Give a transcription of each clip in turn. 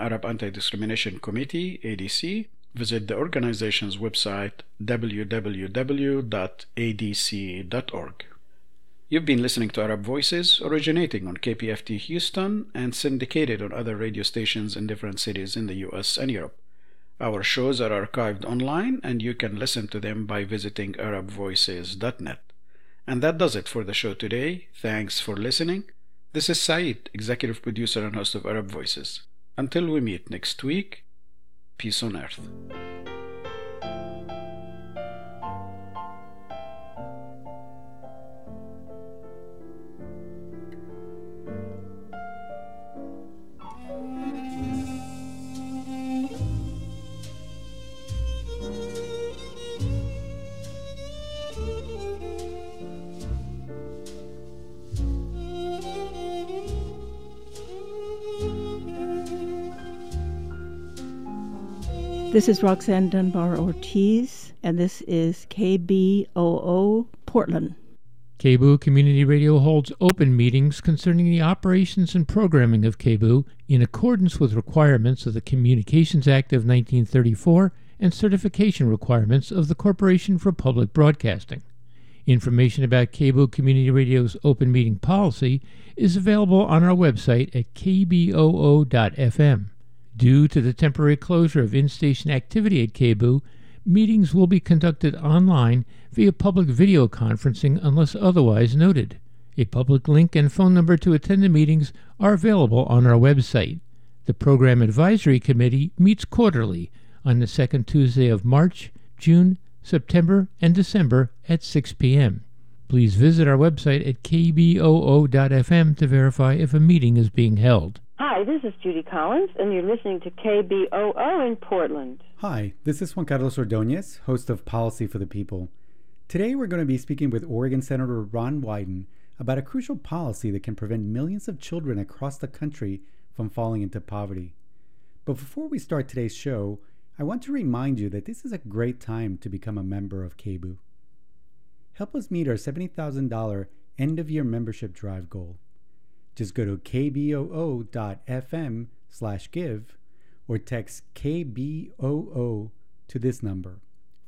Arab Anti-Discrimination Committee, ADC, visit the organization's website, www.adc.org. You've been listening to Arab Voices, originating on KPFT Houston and syndicated on other radio stations in different cities in the US and Europe. Our shows are archived online, and you can listen to them by visiting arabvoices.net. And that does it for the show today. Thanks for listening. This is Saeed, executive producer and host of Arab Voices. Until we meet next week, peace on earth. This is Roxanne Dunbar Ortiz, and this is KBOO Portland. KBOO Community Radio holds open meetings concerning the operations and programming of KBOO in accordance with requirements of the Communications Act of 1934 and certification requirements of the Corporation for Public Broadcasting. Information about KBOO Community Radio's open meeting policy is available on our website at kboo.fm. Due to the temporary closure of in-station activity at KBOO, meetings will be conducted online via public video conferencing unless otherwise noted. A public link and phone number to attend the meetings are available on our website. The Program Advisory Committee meets quarterly on the second Tuesday of March, June, September, and December at 6 p.m. Please visit our website at kboo.fm to verify if a meeting is being held. Hi, this is Judy Collins, and you're listening to KBOO in Portland. Hi, this is Juan Carlos Ordóñez, host of Policy for the People. Today we're going to be speaking with Oregon Senator Ron Wyden about a crucial policy that can prevent millions of children across the country from falling into poverty. But before we start today's show, I want to remind you that this is a great time to become a member of KBOO. Help us meet our $70,000 end-of-year membership drive goal. Just go to kboo.fm/give or text KBOO to this number,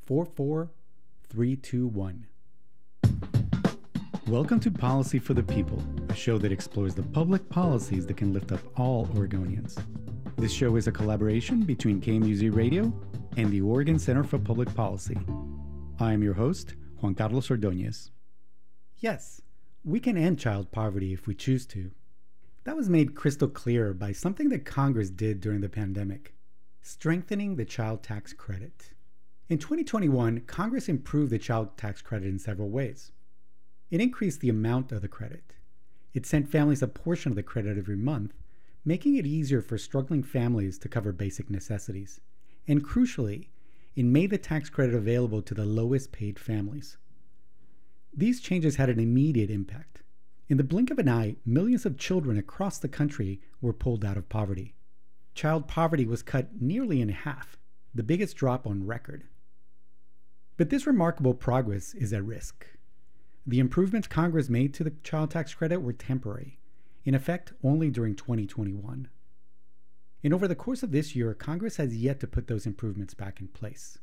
44321. Welcome to Policy for the People, a show that explores the public policies that can lift up all Oregonians. This show is a collaboration between KMUZ Radio and the Oregon Center for Public Policy. I am your host, Juan Carlos Ordóñez. Yes, we can end child poverty if we choose to. That was made crystal clear by something that Congress did during the pandemic, strengthening the child tax credit. In 2021, Congress improved the child tax credit in several ways. It increased the amount of the credit. It sent families a portion of the credit every month, making it easier for struggling families to cover basic necessities. And crucially, it made the tax credit available to the lowest paid families. These changes had an immediate impact. In the blink of an eye, millions of children across the country were pulled out of poverty. Child poverty was cut nearly in half, the biggest drop on record. But this remarkable progress is at risk. The improvements Congress made to the child tax credit were temporary, in effect only during 2021. And over the course of this year, Congress has yet to put those improvements back in place.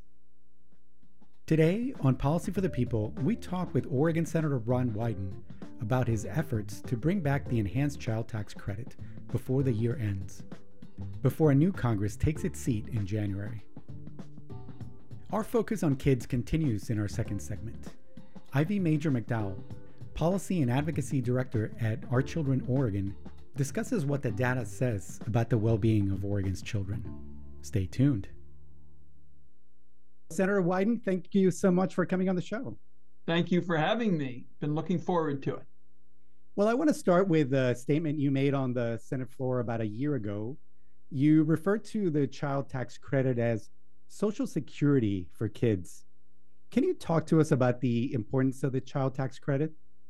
Today, on Policy for the People, we talk with Oregon Senator Ron Wyden about his efforts to bring back the enhanced child tax credit before the year ends, before a new Congress takes its seat in January. Our focus on kids continues in our second segment. Ivy Major McDowell, Policy and Advocacy Director at Our Children Oregon, discusses what the data says about the well-being of Oregon's children. Stay tuned. Senator Wyden, thank you so much for coming on the show. Thank you for having me. Been looking forward to it. Well, I want to start with a statement you made on the Senate floor about a year ago. You referred to the child tax credit as Social Security for kids. Can you talk to us about the importance of the child tax credit?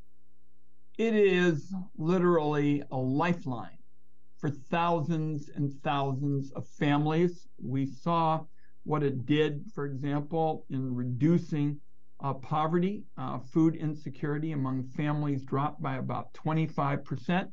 It is literally a lifeline for thousands and thousands of families. We saw what it did, for example, in reducing poverty. Food insecurity among families dropped by about 25%.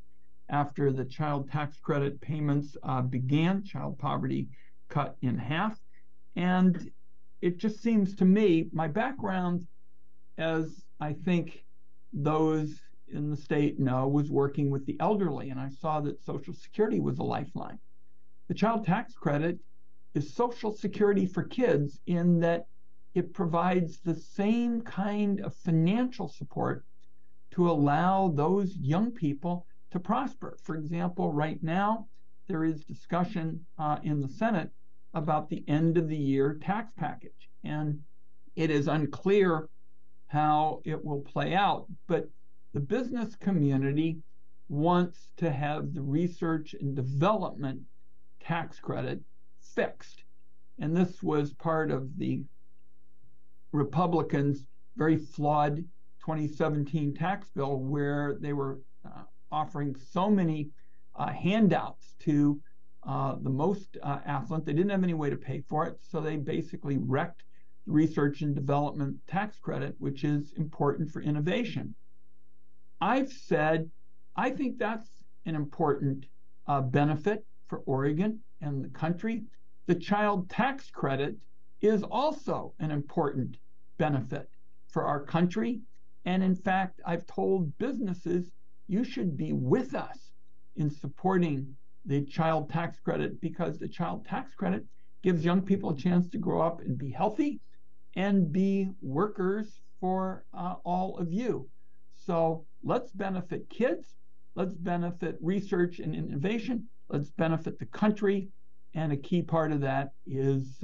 after the child tax credit payments began, child poverty cut in half. And it just seems to me, my background, as I think those in the state know, was working with the elderly, and I saw that Social Security was a lifeline. The child tax credit is Social Security for kids in that it provides the same kind of financial support to allow those young people to prosper. For example, right now, there is discussion in the Senate about the end of the year tax package, and it is unclear how it will play out, but the business community wants to have the research and development tax credit fixed. And this was part of the Republicans' very flawed 2017 tax bill, where they were offering so many handouts to the most affluent. They didn't have any way to pay for it, so they basically wrecked the research and development tax credit, which is important for innovation. I've said I think that's an important benefit for Oregon and the country. The child tax credit is also an important benefit for our country. And in fact, I've told businesses, you should be with us in supporting the child tax credit, because the child tax credit gives young people a chance to grow up and be healthy and be workers for all of you. So let's benefit kids, let's benefit research and innovation, let's benefit the country. And a key part of that is,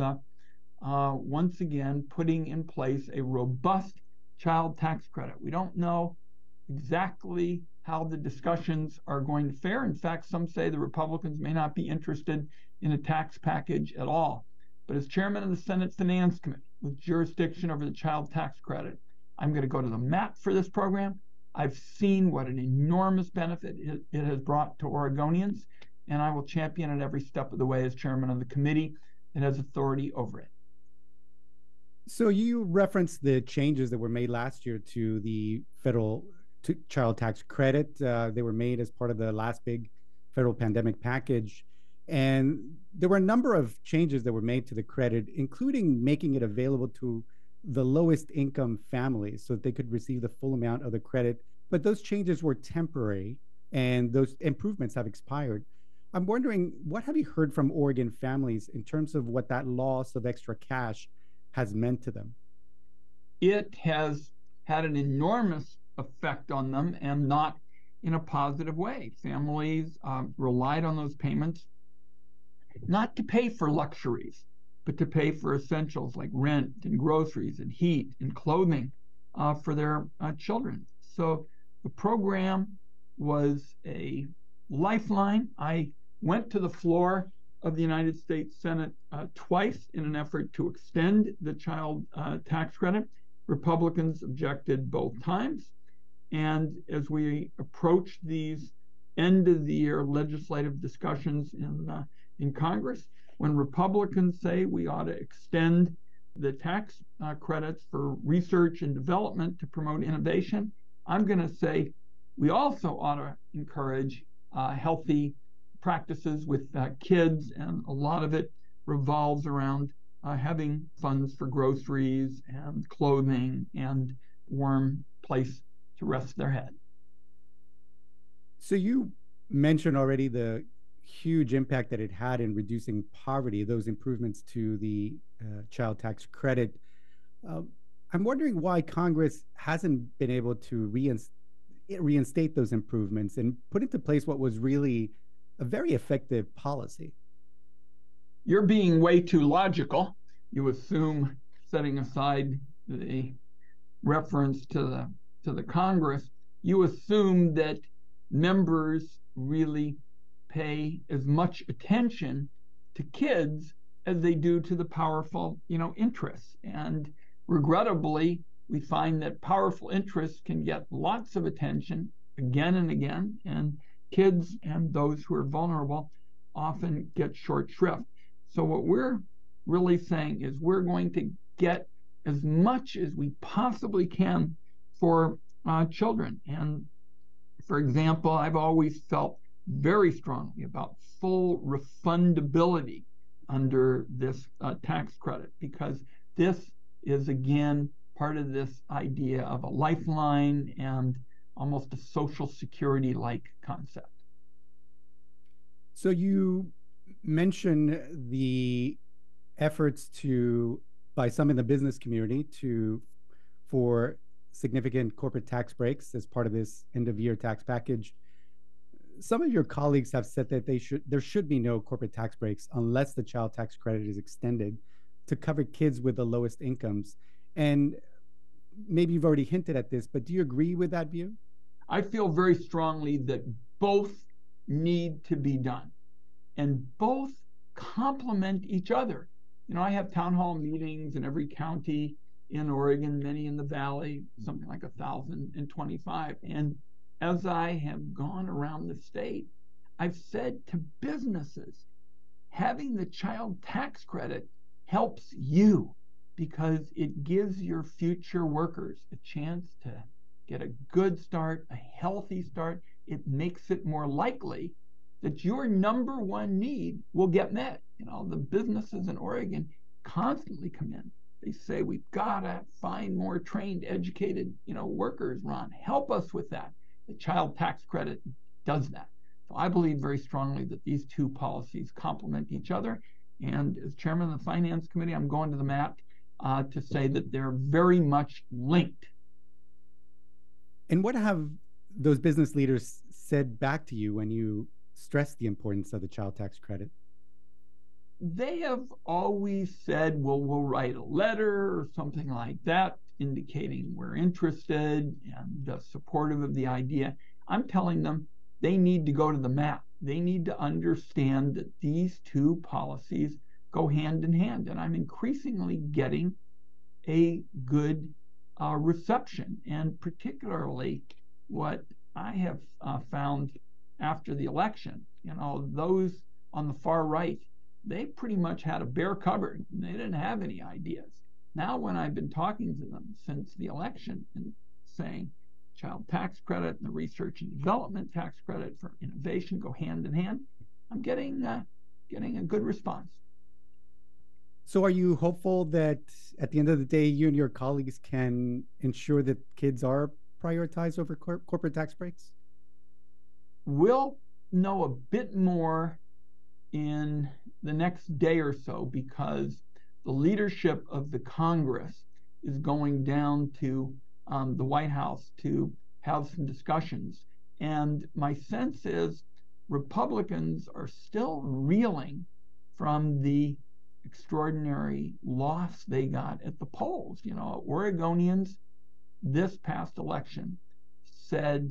once again, putting in place a robust child tax credit. We don't know exactly how the discussions are going to fare. In fact, some say the Republicans may not be interested in a tax package at all. But as chairman of the Senate Finance Committee with jurisdiction over the child tax credit, I'm going to go to the mat for this program. I've seen what an enormous benefit it has brought to Oregonians, and I will champion it every step of the way as chairman of the committee that has authority over it. So you referenced the changes that were made last year to the federal child tax credit. They were made as part of the last big federal pandemic package. And there were a number of changes that were made to the credit, including making it available to the lowest income families so that they could receive the full amount of the credit. But those changes were temporary and those improvements have expired. I'm wondering, what have you heard from Oregon families in terms of what that loss of extra cash has meant to them? It has had an enormous effect on them, and not in a positive way. Families relied on those payments not to pay for luxuries, but to pay for essentials like rent and groceries and heat and clothing for their children. So the program was a lifeline. I went to the floor of the United States Senate twice in an effort to extend the child tax credit. Republicans objected both times. And as we approach these end of the year legislative discussions in Congress, when Republicans say we ought to extend the tax credits for research and development to promote innovation, I'm going to say we also ought to encourage healthy practices with kids, and a lot of it revolves around having funds for groceries and clothing and warm place to rest their head. So you mentioned already the huge impact that it had in reducing poverty, those improvements to the child tax credit. I'm wondering why Congress hasn't been able to reinstate those improvements and put into place what was really a very effective policy. You're being way too logical. You assume, setting aside the reference to the Congress, you assume that members really pay as much attention to kids as they do to the powerful, interests. And regrettably, we find that powerful interests can get lots of attention again and again, and kids and those who are vulnerable often get short shrift. So what we're really saying is we're going to get as much as we possibly can for children. And for example, I've always felt very strongly about full refundability under this tax credit, because this is, again, part of this idea of a lifeline and almost a Social Security-like concept. So you mentioned the efforts by some in the business community for significant corporate tax breaks as part of this end-of-year tax package. Some of your colleagues have said that there should be no corporate tax breaks unless the child tax credit is extended to cover kids with the lowest incomes. And maybe you've already hinted at this, but do you agree with that view? I feel very strongly that both need to be done, and both complement each other. You know, I have town hall meetings in every county in Oregon, many in the Valley, something like 1,025. And as I have gone around the state, I've said to businesses, having the child tax credit helps you because it gives your future workers a chance to get a good start, a healthy start. It makes it more likely that your number one need will get met. You know, the businesses in Oregon constantly come in. They say, we've got to find more trained, educated, workers, Ron. Help us with that. The child tax credit does that. So I believe very strongly that these two policies complement each other. And as chairman of the Finance Committee, I'm going to the mat to say that they're very much linked. And what have those business leaders said back to you when you stress the importance of the child tax credit? They have always said, well, we'll write a letter or something like that, indicating we're interested and supportive of the idea. I'm telling them they need to go to the mat. They need to understand that these two policies go hand in hand. And I'm increasingly getting a good reception. And particularly what I have found after the election, those on the far right, they pretty much had a bare cupboard. They didn't have any ideas. Now, when I've been talking to them since the election and saying child tax credit and the research and development tax credit for innovation go hand in hand, I'm getting a good response. So are you hopeful that at the end of the day, you and your colleagues can ensure that kids are prioritized over corporate tax breaks? We'll know a bit more in the next day or so, because the leadership of the Congress is going down to the White House to have some discussions. And my sense is Republicans are still reeling from the extraordinary loss they got at the polls. Oregonians this past election said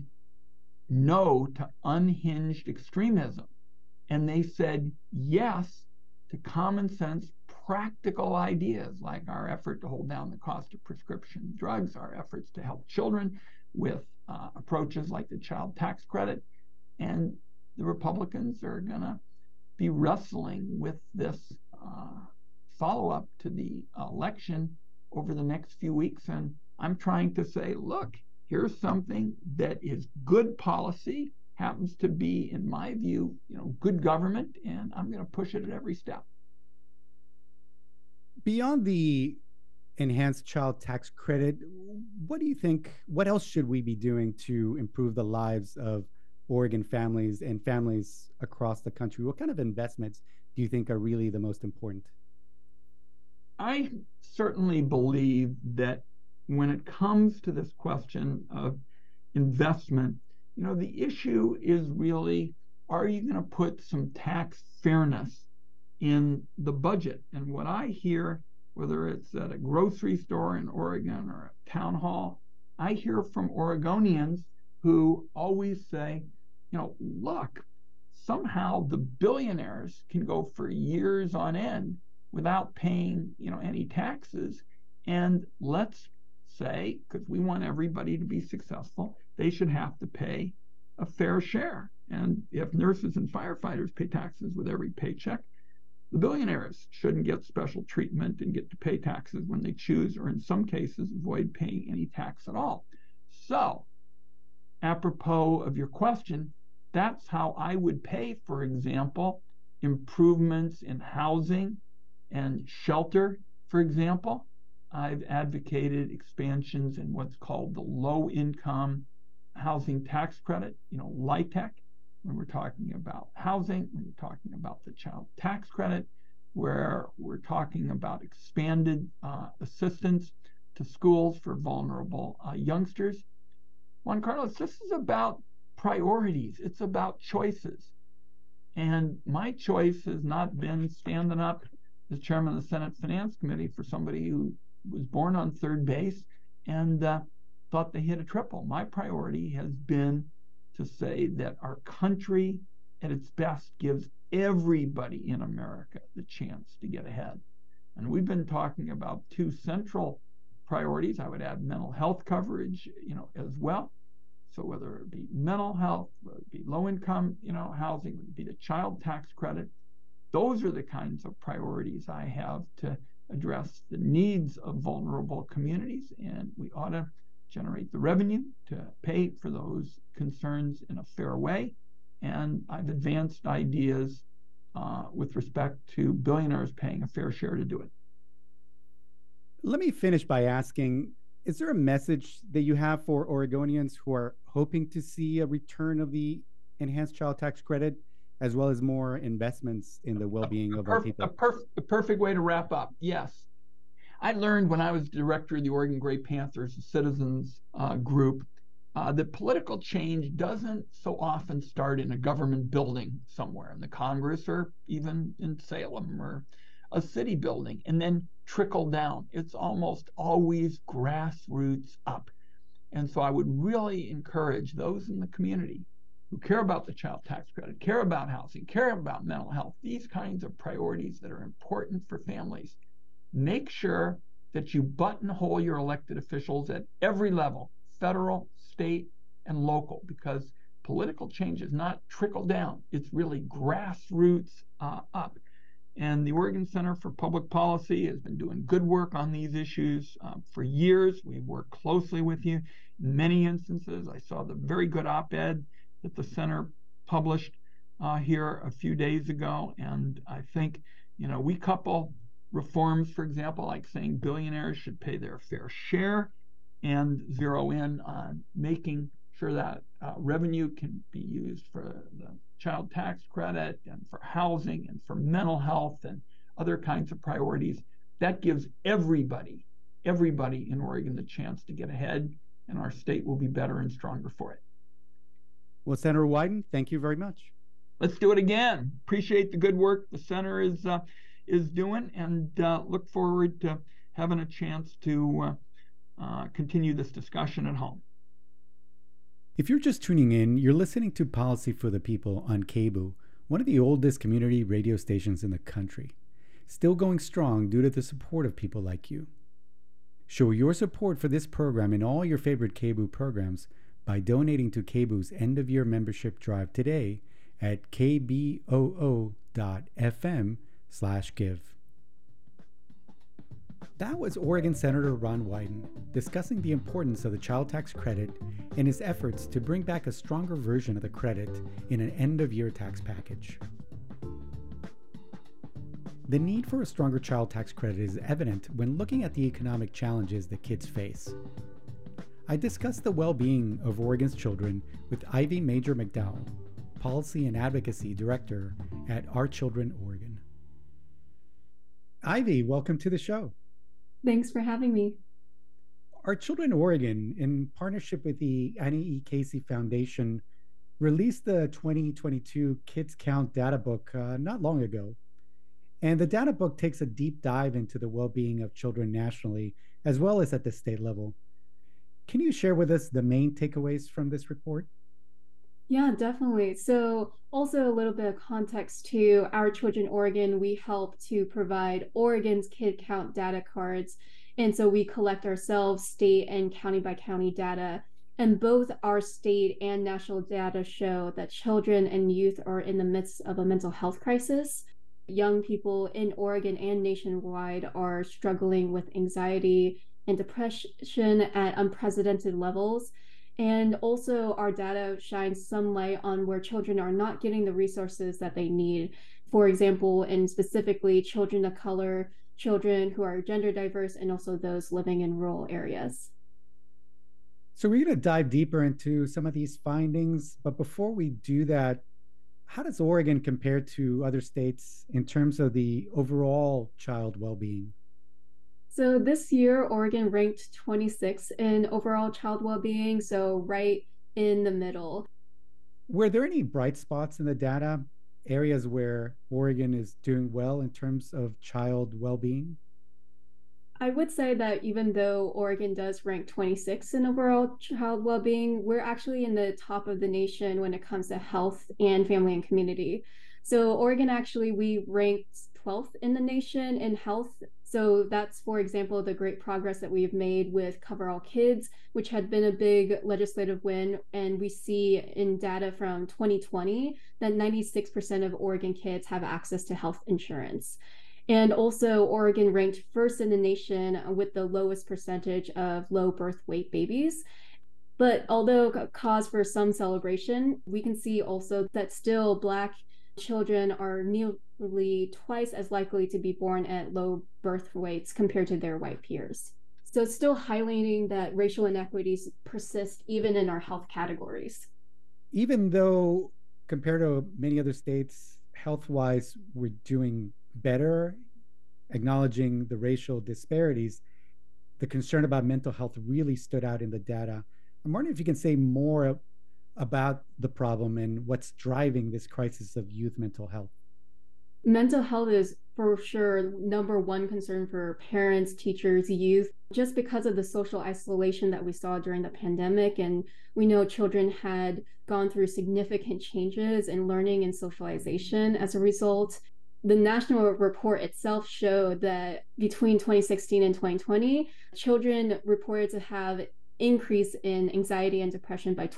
no to unhinged extremism. And they said yes to common sense, practical ideas like our effort to hold down the cost of prescription drugs, our efforts to help children with approaches like the child tax credit. And the Republicans are going to be wrestling with this follow-up to the election over the next few weeks. And I'm trying to say, look, here's something that is good policy, happens to be, in my view, good government, and I'm going to push it at every step. Beyond the enhanced child tax credit, what do you think, what else should we be doing to improve the lives of Oregon families and families across the country? What kind of investments do you think are really the most important? I certainly believe that when it comes to this question of investment, the issue is really, are you going to put some tax fairness in the budget? And what I hear, whether it's at a grocery store in Oregon or a town hall, I hear from Oregonians who always say, look, somehow the billionaires can go for years on end without paying, any taxes. And let's say, because we want everybody to be successful, they should have to pay a fair share. And if nurses and firefighters pay taxes with every paycheck, the billionaires shouldn't get special treatment and get to pay taxes when they choose, or in some cases, avoid paying any tax at all. So, apropos of your question, that's how I would pay, for example, improvements in housing and shelter, for example. I've advocated expansions in what's called the low-income housing tax credit, LIHTC, when we're talking about housing, when we're talking about the child tax credit, where we're talking about expanded assistance to schools for vulnerable youngsters. Juan Carlos, this is about priorities. It's about choices. And my choice has not been standing up as chairman of the Senate Finance Committee for somebody who was born on third base and thought they hit a triple. My priority has been to say that our country at its best gives everybody in America the chance to get ahead. And we've been talking about two central priorities. I would add mental health coverage, as well. So whether it be mental health, whether it be low-income, housing, whether it be the child tax credit, those are the kinds of priorities I have to address the needs of vulnerable communities, and we ought to generate the revenue to pay for those concerns in a fair way. And I've advanced ideas with respect to billionaires paying a fair share to do it. Let me finish by asking, is there a message that you have for Oregonians who are hoping to see a return of the enhanced child tax credit, as well as more investments in the well-being of our people? A perfect way to wrap up. Yes. I learned when I was director of the Oregon Gray Panthers, a citizens group, that political change doesn't so often start in a government building somewhere in the Congress or even in Salem or a city building and then trickle down. It's almost always grassroots up. And so I would really encourage those in the community who care about the child tax credit, care about housing, care about mental health, these kinds of priorities that are important for families. Make sure that you buttonhole your elected officials at every level, federal, state, and local, because political change is not trickle down. It's really grassroots up. And the Oregon Center for Public Policy has been doing good work on these issues for years. We've worked closely with you in many instances. I saw the very good op-ed that the center published here a few days ago. And I think, we couple reforms, for example, like saying billionaires should pay their fair share and zero in on making sure that revenue can be used for the child tax credit and for housing and for mental health and other kinds of priorities. That gives everybody in Oregon the chance to get ahead, and our state will be better and stronger for it. Well, Senator Wyden, thank you very much. Let's do it again. Appreciate the good work the center is doing, and look forward to having a chance to continue this discussion at home. If you're just tuning in, you're listening to Policy for the People on KBOO, one of the oldest community radio stations in the country, still going strong due to the support of people like you. Show your support for this program and all your favorite KBOO programs by donating to KBOO's end-of-year membership drive today at kboo.fm/give. That was Oregon Senator Ron Wyden discussing the importance of the child tax credit and his efforts to bring back a stronger version of the credit in an end-of-year tax package. The need for a stronger child tax credit is evident when looking at the economic challenges that kids face. I discussed the well-being of Oregon's children with Ivy Major McDowell, Policy and Advocacy Director at Our Children Oregon. Ivy, welcome to the show. Thanks for having me. Our Children Oregon, in partnership with the Annie E. Casey Foundation, released the 2022 Kids Count data book not long ago. And the data book takes a deep dive into the well-being of children nationally, as well as at the state level. Can you share with us the main takeaways from this report? Yeah, definitely. So also a little bit of context to Our Children Oregon, we help to provide Oregon's Kid Count data cards. And so we collect ourselves state and county by county data. And both our state and national data show that children and youth are in the midst of a mental health crisis. Young people in Oregon and nationwide are struggling with anxiety and depression at unprecedented levels. And also, our data shines some light on where children are not getting the resources that they need. For example, and specifically, children of color, children who are gender diverse, and also those living in rural areas. So we're going to dive deeper into some of these findings. But before we do that, how does Oregon compare to other states in terms of the overall child well-being? So this year, Oregon ranked 26 in overall child well-being, so right in the middle. Were there any bright spots in the data, areas where Oregon is doing well in terms of child well-being? I would say that even though Oregon does rank 26 in overall child well-being, we're actually in the top of the nation when it comes to health and family and community. So Oregon, actually, we ranked 12th in the nation in health. So that's, for example, the great progress that we've made with Cover All Kids, which had been a big legislative win. And we see in data from 2020 that 96% of Oregon kids have access to health insurance. And also, Oregon ranked first in the nation with the lowest percentage of low birth weight babies. But although cause for some celebration, we can see also that still Black children are nearly twice as likely to be born at low birth weights compared to their white peers. So it's still highlighting that racial inequities persist even in our health categories. Even though compared to many other states, health-wise, we're doing better, acknowledging the racial disparities, the concern about mental health really stood out in the data. I'm wondering if you can say more about the problem and what's driving this crisis of youth mental health. Mental health is for sure number one concern for parents, teachers, youth, just because of the social isolation that we saw during the pandemic. And we know children had gone through significant changes in learning and socialization as a result. The national report itself showed that between 2016 and 2020, children reported to have increase in anxiety and depression by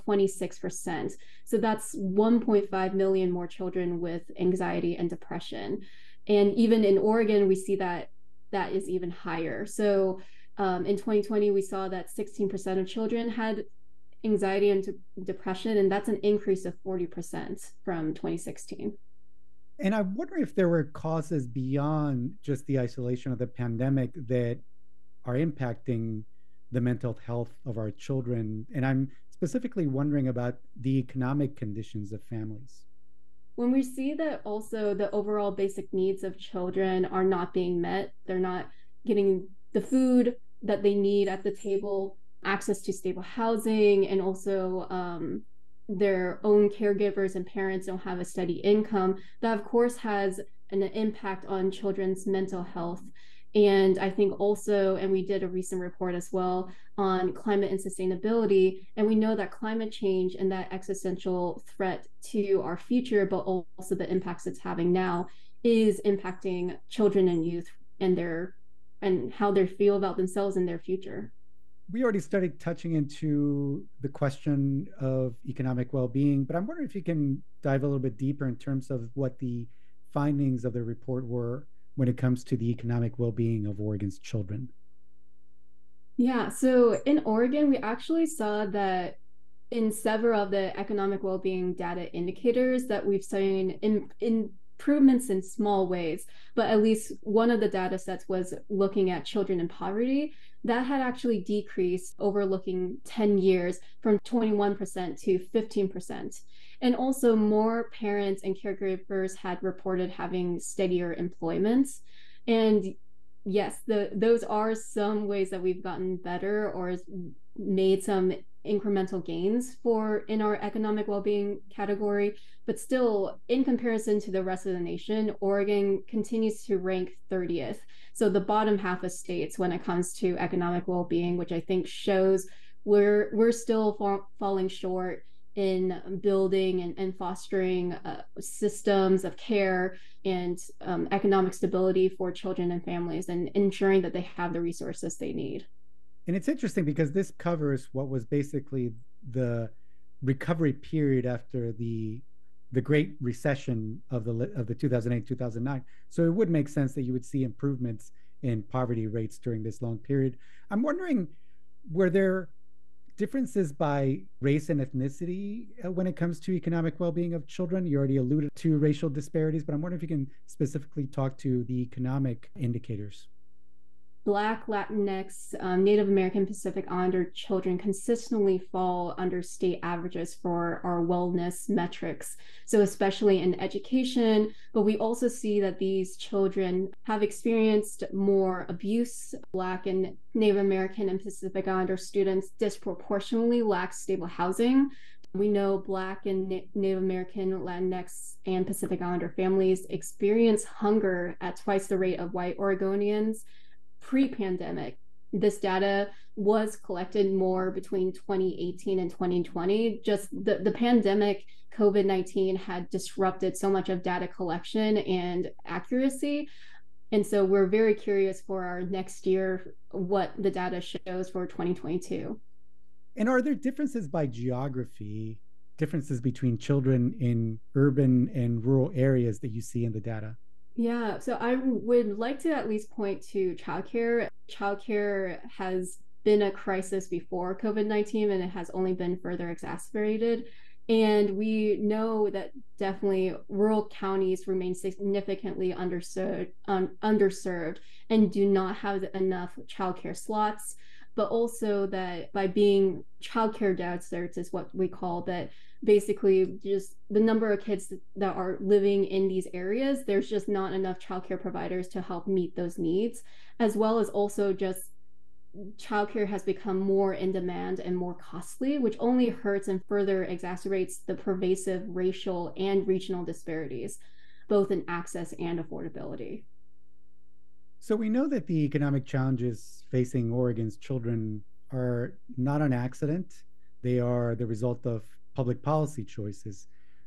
26%. So that's 1.5 million more children with anxiety and depression. And even in Oregon, we see that that is even higher. So in 2020, we saw that 16% of children had anxiety and depression, and that's an increase of 40% from 2016. And I wonder if there were causes beyond just the isolation of the pandemic that are impacting the mental health of our children. And I'm specifically wondering about the economic conditions of families. When we see that also the overall basic needs of children are not being met, they're not getting the food that they need at the table, access to stable housing, and also their own caregivers and parents don't have a steady income, that of course has an impact on children's mental health. And I think also, and we did a recent report as well on climate and sustainability, and we know that climate change and that existential threat to our future, but also the impacts it's having now, is impacting children and youth and how they feel about themselves and their future. We already started touching into the question of economic well-being, but I'm wondering if you can dive a little bit deeper in terms of what the findings of the report were when it comes to the economic well-being of Oregon's children. Yeah, so in Oregon, we actually saw that in several of the economic well-being data indicators that we've seen improvements in small ways, but at least one of the data sets was looking at children in poverty. That had actually decreased over looking 10 years from 21% to 15%. And also more parents and caregivers had reported having steadier employment. And yes, those are some ways that we've gotten better or made some incremental gains in our economic well-being category, but still in comparison to the rest of the nation, Oregon continues to rank 30th. So the bottom half of states when it comes to economic well-being, which I think shows we're still falling short in building and fostering systems of care and economic stability for children and families, and ensuring that they have the resources they need. And it's interesting because this covers what was basically the recovery period after the Great Recession of the 2008-2009. So it would make sense that you would see improvements in poverty rates during this long period. I'm wondering, were there differences by race and ethnicity when it comes to economic well-being of children? You already alluded to racial disparities, but I'm wondering if you can specifically talk to the economic indicators. Black, Latinx, Native American, Pacific Islander children consistently fall under state averages for our wellness metrics. So especially in education, but we also see that these children have experienced more abuse. Black and Native American and Pacific Islander students disproportionately lack stable housing. We know Black and Native American, Latinx, and Pacific Islander families experience hunger at twice the rate of white Oregonians pre-pandemic. This data was collected more between 2018 and 2020. Just the pandemic, COVID-19 had disrupted so much of data collection and accuracy. And so we're very curious for our next year, what the data shows for 2022. And are there differences by geography, differences between children in urban and rural areas that you see in the data? Yeah, so I would like to at least point to childcare. Childcare has been a crisis before COVID-19, and it has only been further exacerbated. And we know that definitely rural counties remain significantly underserved and do not have enough childcare slots, but also that by being childcare deserts is what we call that. Basically, just the number of kids that are living in these areas, there's just not enough childcare providers to help meet those needs, as well as also just childcare has become more in demand and more costly, which only hurts and further exacerbates the pervasive racial and regional disparities, both in access and affordability. So we know that the economic challenges facing Oregon's children are not an accident. They are the result of public policy choices.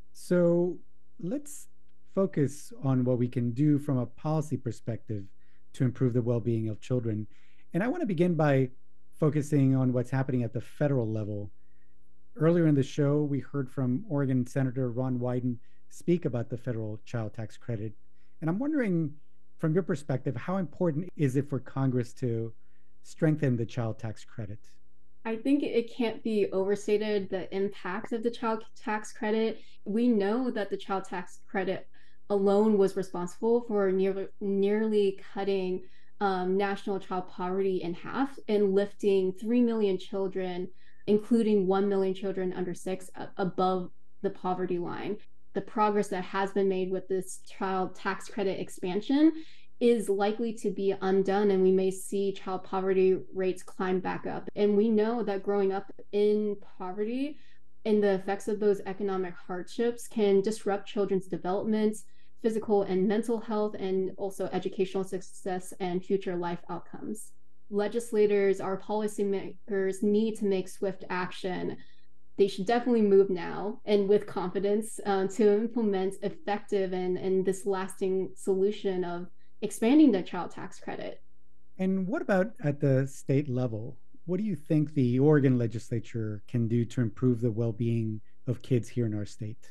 So let's focus on what we can do from a policy perspective to improve the well-being of children. And I want to begin by focusing on what's happening at the federal level. Earlier in the show, we heard from Oregon Senator Ron Wyden speak about the federal child tax credit. And I'm wondering, from your perspective, how important is it for Congress to strengthen the child tax credit? I think it can't be overstated the impact of the child tax credit. We know that the child tax credit alone was responsible for nearly cutting national child poverty in half and lifting 3 million children, including 1 million children under 6, above the poverty line. The progress that has been made with this child tax credit expansion is likely to be undone, and we may see child poverty rates climb back up. And we know that growing up in poverty and the effects of those economic hardships can disrupt children's development, physical and mental health, and also educational success and future life outcomes. Legislators, our policymakers need to make swift action. They should definitely move now and with confidence to implement effective and this lasting solution of expanding the child tax credit. And what about at the state level? What do you think the Oregon legislature can do to improve the well-being of kids here in our state?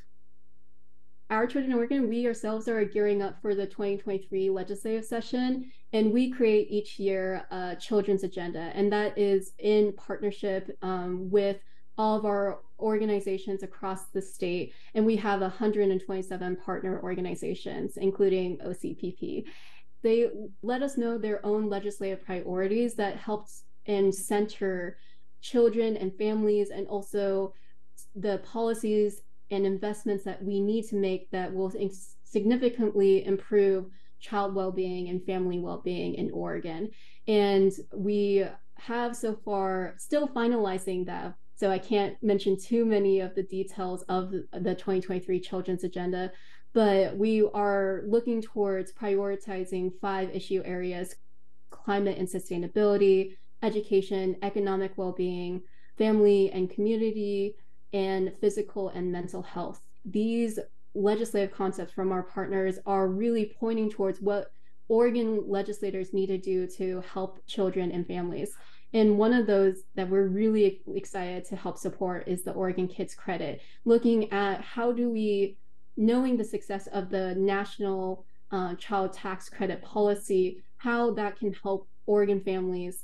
Our Children in Oregon, we ourselves are gearing up for the 2023 legislative session, and we create each year a children's agenda, and that is in partnership with all of our organizations across the state, and we have 127 partner organizations, including OCPP. They let us know their own legislative priorities that helps and center children and families, and also the policies and investments that we need to make that will significantly improve child well-being and family well-being in Oregon. And we have so far still finalizing that, so I can't mention too many of the details of the 2023 Children's Agenda, but we are looking towards prioritizing 5 issue areas: climate and sustainability, education, economic well-being, family and community, and physical and mental health. These legislative concepts from our partners are really pointing towards what Oregon legislators need to do to help children and families. And one of those that we're really excited to help support is the Oregon Kids Credit, looking at how do we, knowing the success of the national child tax credit policy, how that can help Oregon families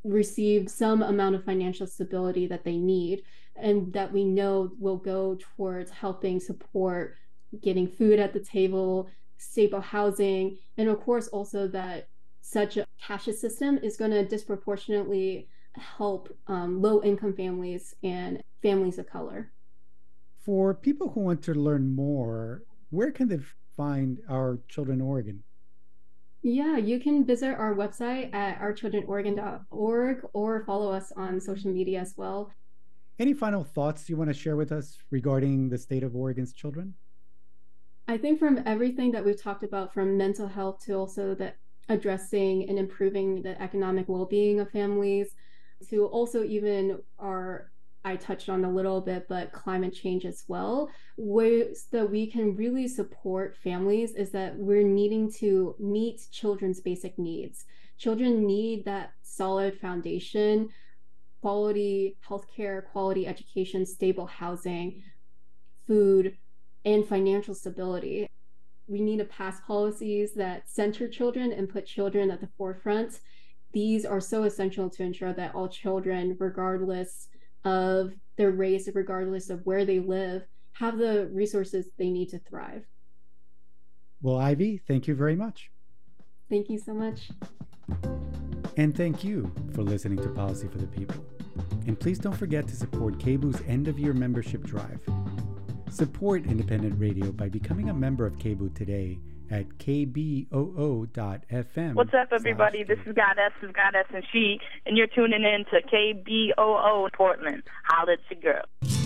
receive some amount of financial stability that they need, and that we know will go towards helping support getting food at the table, stable housing, and of course also that such a cashless system is going to disproportionately help low-income families and families of color. For people who want to learn more, where can they find Our Children Oregon? Yeah, you can visit our website at ourchildrenoregon.org or follow us on social media as well. Any final thoughts you want to share with us regarding the state of Oregon's children? I think from everything that we've talked about, from mental health to also the addressing and improving the economic well-being of families, to also even I touched on a little bit, but climate change as well. Ways that we can really support families is that we're needing to meet children's basic needs. Children need that solid foundation, quality healthcare, quality education, stable housing, food, and financial stability. We need to pass policies that center children and put children at the forefront. These are so essential to ensure that all children, regardless of their race, regardless of where they live, have the resources they need to thrive. Well, Ivy, thank you very much. Thank you so much. And thank you for listening to Policy for the People. And please don't forget to support KBOO's end-of-year membership drive. Support independent radio by becoming a member of KBOO today at kboo.fm. What's up, everybody? This is Goddess and She, and you're tuning in to KBOO Portland. Holla at your girl.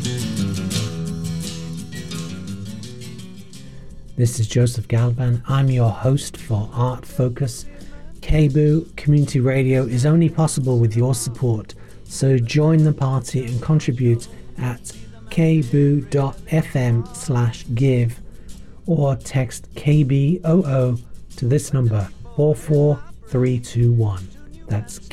This is Joseph Galvan. I'm your host for Art Focus. KBOO Community Radio is only possible with your support, so join the party and contribute at kboo.fm/give or text KBOO to this number 44321. That's